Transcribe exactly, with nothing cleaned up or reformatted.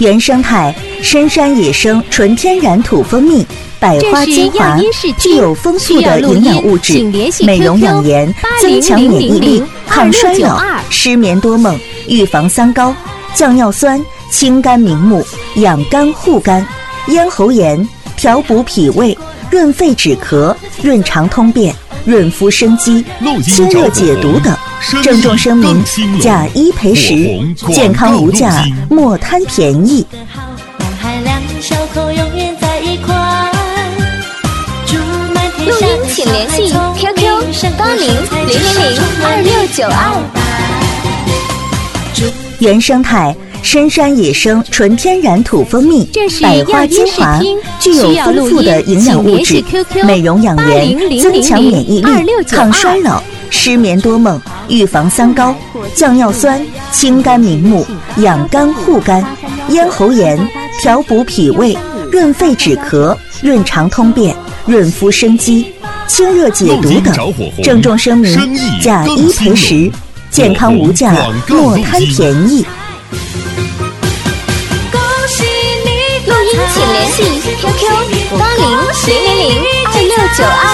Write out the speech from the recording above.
原生态，深山野生纯天然土蜂蜜，百花精华，具有丰富的营养物质，美容养颜，增强免疫力，抗衰老，失眠多梦，预防三高，降尿酸，清肝明目，养肝护肝，咽喉炎，调补脾胃，润肺止咳，润肠通便，润肤生肌，清热解毒等。郑重声明：假一赔十，健康无价，莫贪便宜。 录音请联系 Q Q 八零零零零二六九二。 原生态，深山野生纯天然土蜂蜜，百花精华，具有丰富的营养物质，美容养颜，增强免疫力，抗衰老，失眠多梦，预防三高，降尿酸，清肝明目，养肝护肝，咽喉炎，调补脾胃，润肺止咳，润肠通便，润肤生肌，清热解毒等。郑重声明：假一赔十，健康无价，莫贪便宜。 录音请联系 Q Q 八零零零零二六九二。